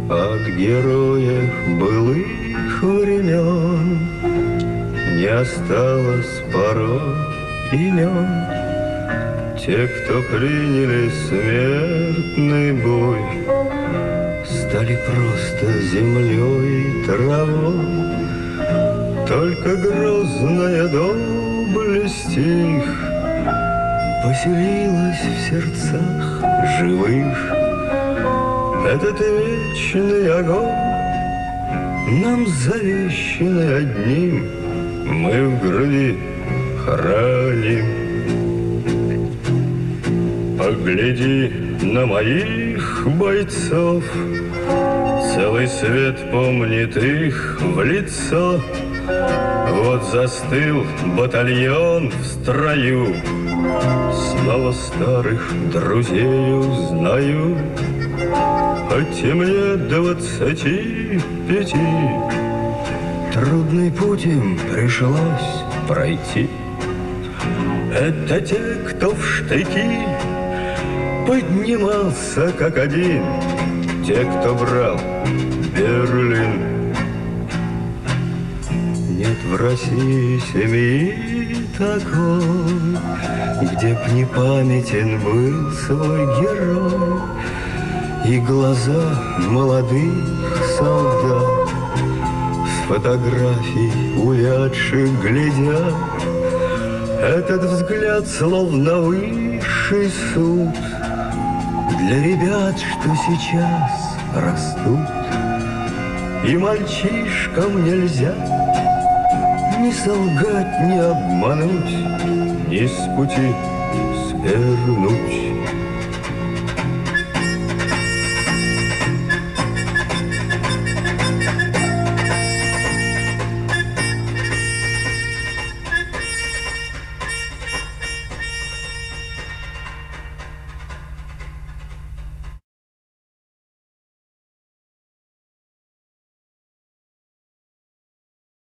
От героев былых времен не осталось порой имен. Те, кто приняли смертный бой, стали просто землей и травой. Только грозная доблесть их поселилась в сердцах живых. Этот вечный огонь, нам завещанный одним, мы в груди храним. Погляди на моих бойцов, целый свет помнит их в лицо. Вот застыл батальон в строю, снова старых друзей узнаю. Хоть и мне 25, трудный путь им пришлось пройти. Это те, кто в штыки поднимался как один, те, кто брал Берлин. Нет в России семьи такой, где б не памятен был свой герой. И глаза молодых солдат с фотографий увядших глядят. Этот взгляд словно высший суд для ребят, что сейчас растут. И мальчишкам нельзя ни солгать, ни обмануть, ни с пути свернуть.